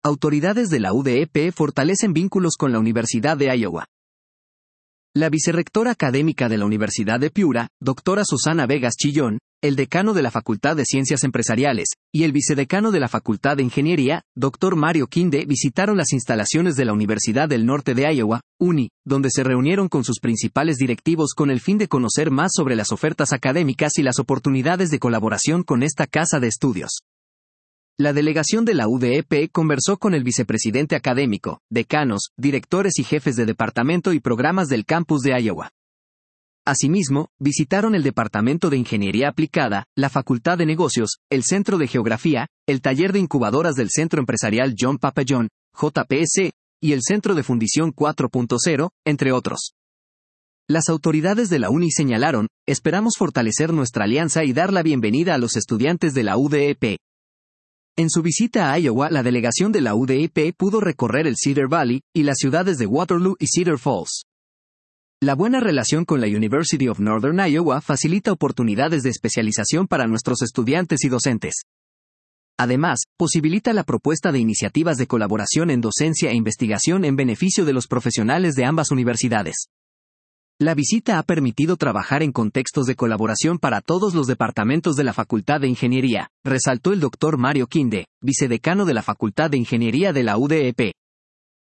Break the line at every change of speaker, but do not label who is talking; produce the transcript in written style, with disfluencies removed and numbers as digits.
Autoridades de la UDEP fortalecen vínculos con la Universidad de Iowa. La vicerrectora académica de la Universidad de Piura, doctora Susana Vegas Chillón, el decano de la Facultad de Ciencias Empresariales, y el vicedecano de la Facultad de Ingeniería, doctor Mario Quinde, visitaron las instalaciones de la Universidad del Norte de Iowa, UNI, donde se reunieron con sus principales directivos con el fin de conocer más sobre las ofertas académicas y las oportunidades de colaboración con esta casa de estudios. La delegación de la UDEP conversó con el vicepresidente académico, decanos, directores y jefes de departamento y programas del campus de Iowa. Asimismo, visitaron el Departamento de Ingeniería Aplicada, la Facultad de Negocios, el Centro de Geografía, el Taller de Incubadoras del Centro Empresarial John Papillon, JPS, y el Centro de Fundición 4.0, entre otros. Las autoridades de la UNI señalaron: esperamos fortalecer nuestra alianza y dar la bienvenida a los estudiantes de la UDEP. En su visita a Iowa, la delegación de la UDEP pudo recorrer el Cedar Valley y las ciudades de Waterloo y Cedar Falls. La buena relación con la University of Northern Iowa facilita oportunidades de especialización para nuestros estudiantes y docentes. Además, posibilita la propuesta de iniciativas de colaboración en docencia e investigación en beneficio de los profesionales de ambas universidades. La visita ha permitido trabajar en contextos de colaboración para todos los departamentos de la Facultad de Ingeniería, resaltó el doctor Mario Quinde, vicedecano de la Facultad de Ingeniería de la UDEP.